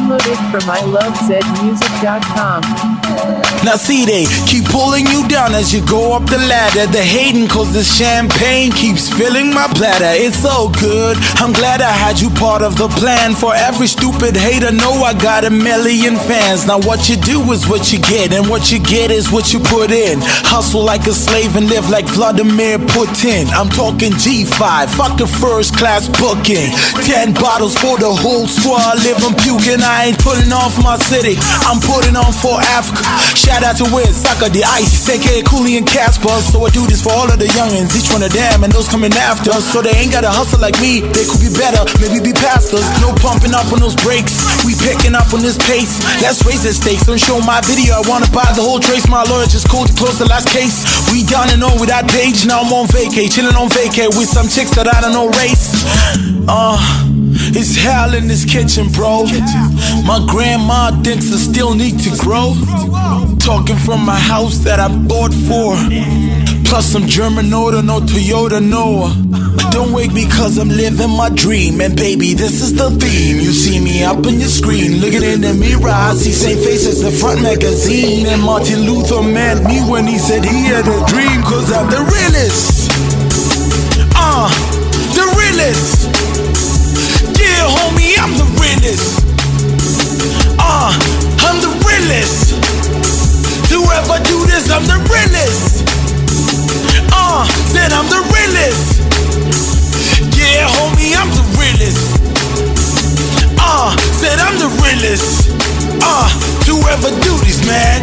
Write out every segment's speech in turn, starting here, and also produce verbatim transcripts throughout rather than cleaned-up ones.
Download it from I love zed music dot com. Now see, they keep pulling you down as you go up the ladder. They're hating cause the champagne keeps filling my bladder. It's so good, I'm glad I had you part of the plan. For every stupid hater, know I got a million fans. Now what you do is what you get, and what you get is what you put in. Hustle like a slave and live like Vladimir Putin. I'm talking G five, fuck the first class booking. Ten bottles for the whole squad, live and puking. I ain't putting on for my city, I'm putting on for Africa. Shout out to Wiz, Saka, the Ice, aka Cooley and Casper. So I do this for all of the youngins, each one of them and those coming after us. So they ain't gotta hustle like me, they could be better, maybe be past us. No pumping up on those brakes, we picking up on this pace. Let's raise the stakes, don't show my video, I wanna buy the whole trace. My lawyer just called to close the last case. We done and on with that page, now I'm on vacay, chilling on vacay with some chicks that I don't know race. Uh, it's hell in this kitchen, bro. My grandma thinks I still need to grow. Talking from my house that I bought for, plus some German order, no Toyota, no. Don't wake me cause I'm living my dream. And baby, this is the theme. You see me up on your screen, looking in the mirror, I see same face as the front magazine. And Martin Luther meant me when he said he had a dream. Cause I'm the realest, uh, the realest. Yeah, homie, I'm the realest. Uh, I'm the realest. To ever do this, I'm the realest. Uh, said I'm the realest. Yeah, homie, I'm the realest. Uh, said I'm the realest. Uh, to ever do this, man.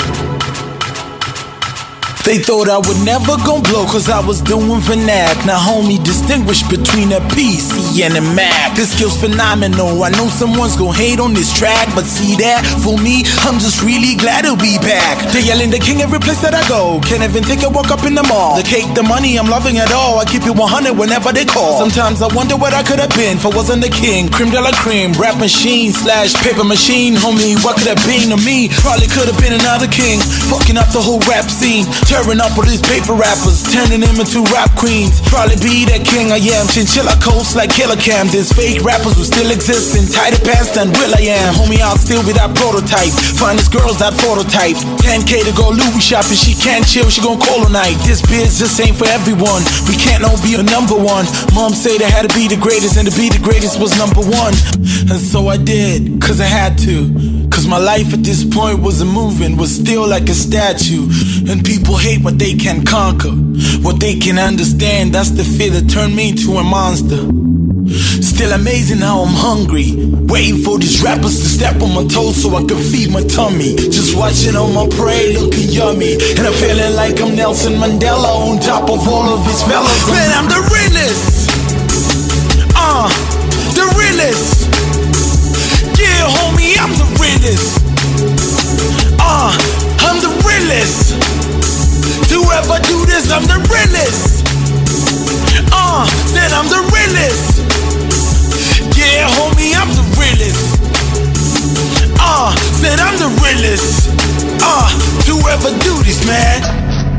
They thought I would never gon' blow cause I was doing vernac. Now homie, distinguish between a P C and a Mac. This skill's phenomenal, I know someone's gon' hate on this track, but see that, for me, I'm just really glad to be back. They yelling the king every place that I go, can't even take a walk up in the mall. The cake, the money, I'm loving it all, I keep it one hundred whenever they call. Sometimes I wonder what I could've been if I wasn't the king. Cream de la cream, rap machine slash paper machine. Homie, what could have been to me? Probably could've been another king, fucking up the whole rap scene. Tearing up all these paper rappers, turning them into rap queens. Probably be that king I am, chinchilla coast like Killer Cam. These fake rappers will still exist in tighter pants than Will I Am. Homie, I'll still be that prototype, finest girls that phototype. ten K to go Louis shopping, she can't chill, she gon' call all night. This biz just ain't for everyone, we can't all be a number one. Mom say they had to be the greatest, and to be the greatest was number one. And so I did, cause I had to. Cause my life at this point wasn't moving, was still like a statue. And people hate what they can conquer, what they can understand. That's the fear that turned me into a monster. Still amazing how I'm hungry, waiting for these rappers to step on my toes so I can feed my tummy. Just watching on my prey looking yummy, and I'm feeling like I'm Nelson Mandela on top of all of his fellas. Man, I'm the realest, uh, the realest. Yeah, homie, I'm the realest. Uh, I'm the realest. To ever do this, I'm the realest. Uh, then I'm the realest. Yeah, homie, I'm the realest. Uh, then I'm the realest. Uh, to ever do this, man.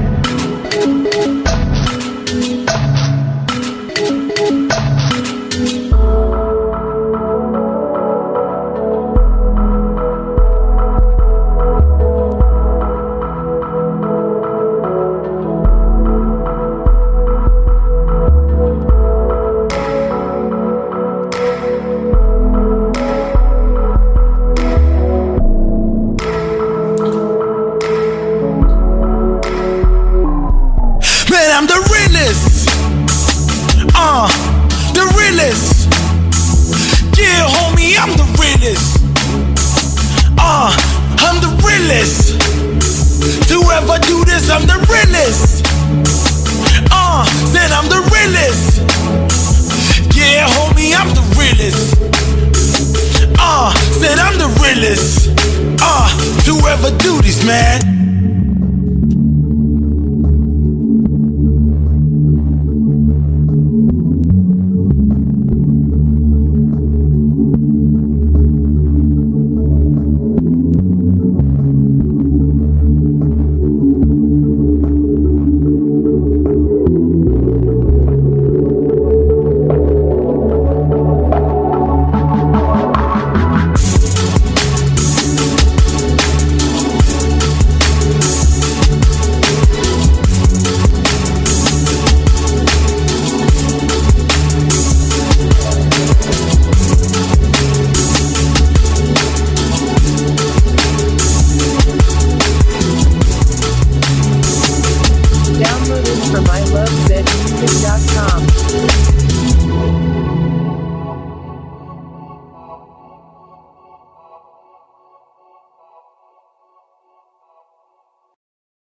I'm the realest. Uh, the realest. Yeah, homie, I'm the realest. Uh, I'm the realest. To ever do this, I'm the realest. Uh, then I'm the realest. Yeah, homie, I'm the realest. Uh, then I'm the realest. Uh, to ever do this, man.